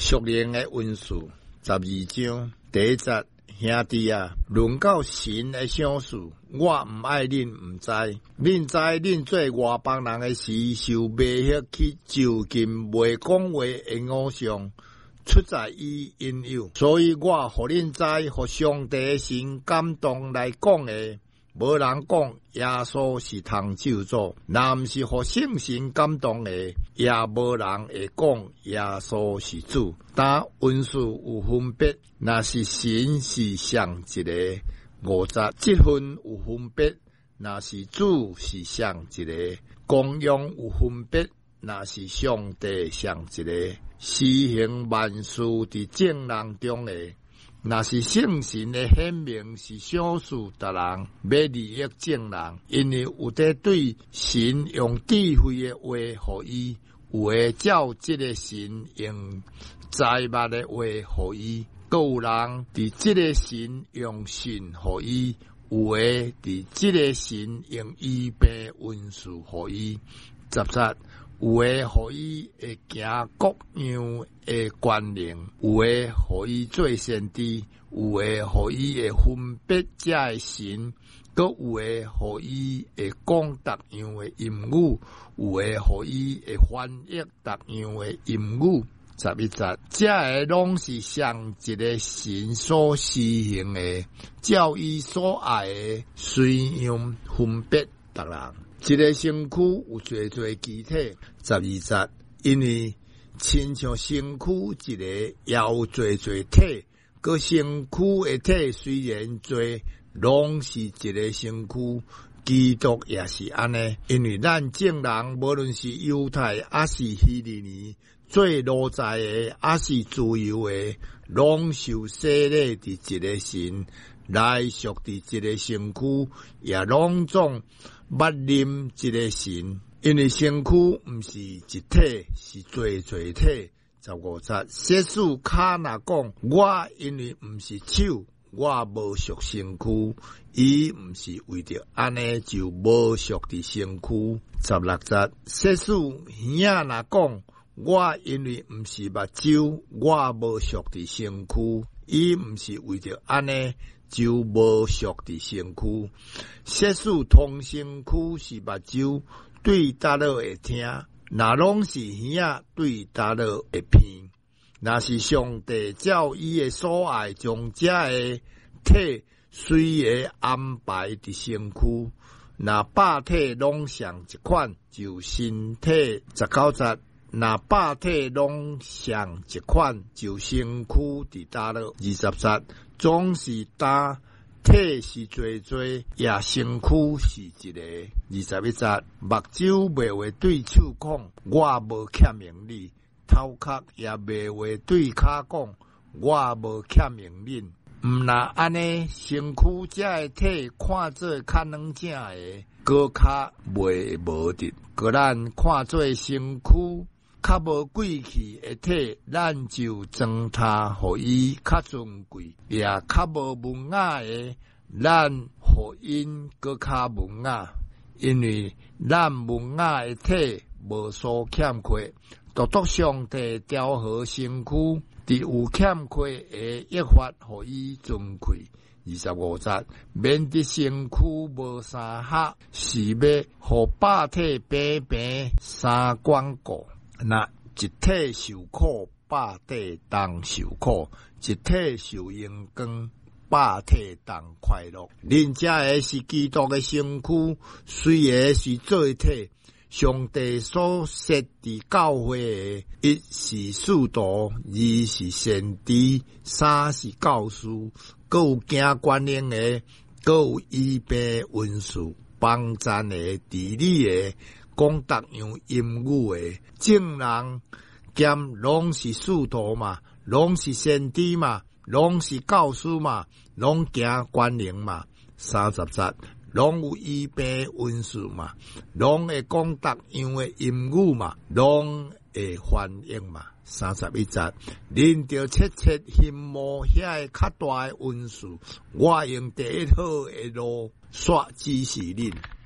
属灵的运数12章第一节，兄弟啊，论到神的赏赐，我唔爱恁唔知，恁知恁做外邦人的时，受未晓去就近未讲话的偶像，出在伊因有，所以我互恁知，互上帝的神感动来讲的。无人讲耶稣是通救主，若毋是互圣神感动的，也无人会讲耶稣是主。但运数有分别，若是神是上一个50，积分有分别，若是主是上一个，功用有分别，若是上帝上一个，施行万事伫正人中的。若是圣神的显明是少数达人要利益正人，因为有的对神用智慧的话互伊，有的照这个神用财物的话互伊，各有人伫这个神用信互伊，有的伫这个神用医病运数互伊。17有诶，互伊会行各样诶权能；有诶，互伊做先知；有诶，互伊会分别这诶神；搁有诶，互伊会讲逐样诶音语；有诶，互伊会翻译逐样诶音语。11节，这诶拢是上一个神所施行诶，照伊所爱诶，随样分别逐人。一个身躯有侪侪机体，12节，因为亲像身躯一个也有侪侪体，个身躯的体虽然侪，拢是一个身躯。基督也是安尼，因为咱正人无论是犹太还是希利尼，做奴才的还是自由的，拢受洗礼伫一个神，来属伫一个身躯，也拢总捌啉一个神，因为身躯毋是一体，是侪侪体。15节，设使骹若讲，我因为毋是手，我无属身躯，伊毋是为着安尼就无属伫身躯。16节，设使耳若讲，我因为毋是目睭，我无属伫身躯，伊毋是为着安尼就无属伫身躯。设使通身躯是目睭，对叨落会听，若拢是耳对叨落会鼻。若是上帝照伊的所爱，将这个体随个安排伫身躯，若百体拢像一款，就身体。19节，若百体拢像一款，就身躯伫叨落。20节，总是单体是侪侪，也身躯是一个。21节，目睭袂话对手讲，我无欠命你；头壳也袂话对骹讲，我无欠命恁。毋若安尼，身躯这个体看做较软正的，搁较袂无得；搁咱看做身躯较无贵气的体，咱就装它，互伊较尊贵；也较无文雅的，咱互因搁较文雅。因为咱文雅的体无所欠缺，独独上帝调和身躯，伫有欠缺的益法，互伊尊贵。25节，免得身躯无三合，是要互百体平平三管顾。那一体受苦，百体当受苦；一体受阳光，百体当快乐。恁这个是基督的身躯，虽然是做一体。上帝所设伫教会的，一是使徒，二是先知，三是教师，各有行权能的，各有医病运数，帮赞的，治理的，讲逐样音语的，正人兼拢是使徒嘛，拢是先知嘛，拢是教师嘛，拢行权能嘛。30节。拢有医病运数嘛，拢会讲逐样的音语嘛，拢会翻译嘛。31节，恁着切切羡慕遐个较大的运数，我用第一好的路煞指示恁。